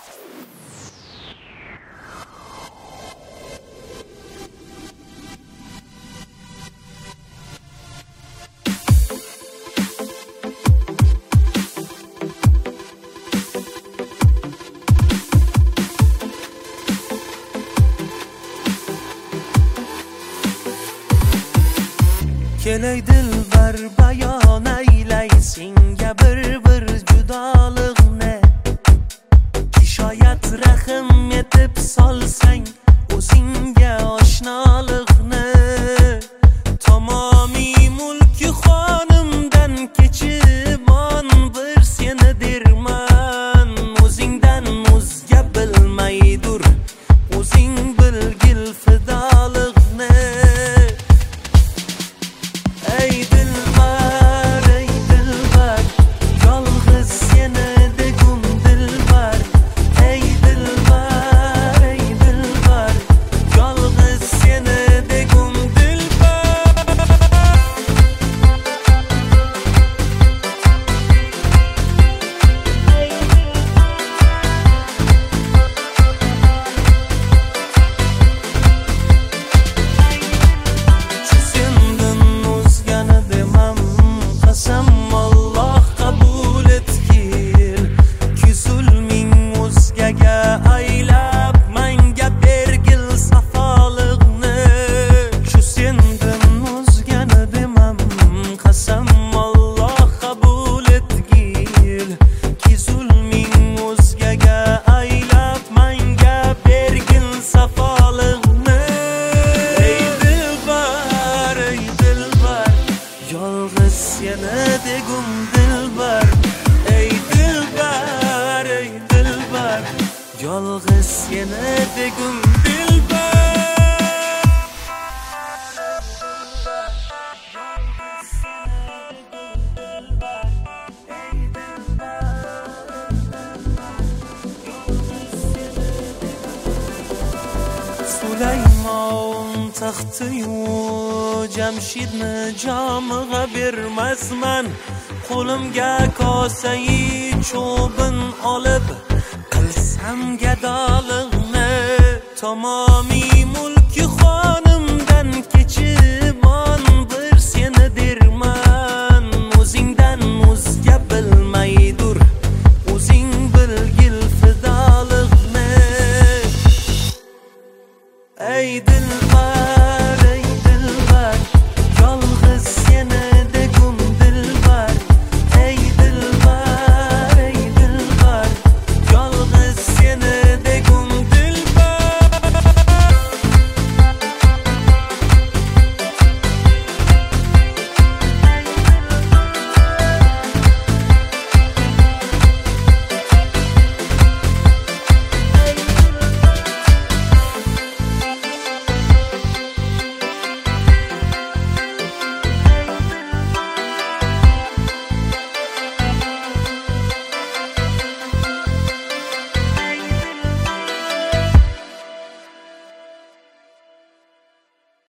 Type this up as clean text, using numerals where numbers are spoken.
Kelay dilbar bayon aylay senga bir judolig'ni Kishoyat rahim etib solsang o'zingga oshnolig'ni Tamomiy mulki xonimdan kechimon bir seni derman O'zingdan o'zga bilmaydur o'zing bilgil fidolig'ni Ey dilbar, yolg'iz seni degum dilbar Ey dilbar, yolg'iz seni degum dilbar Sendan o'zgani demam qasam Alloh qabul etgil Ki zulming o'zgaga aylab menga bergil safolig'ni Shu sendan o'zgani demam qasam Alloh qabul etgil Ki zulming o'zgaga aylab menga bergil safolig'ni Ey dilbar, yolg'iz seni degum dilbar Ey dilbar, yolg'iz seni degum dilbar Sulaymon taxtiyu Jamshidni jomig'a bermasman Qo'limga kosai cho'bin olib qilsam gadolig'ni Tamomiy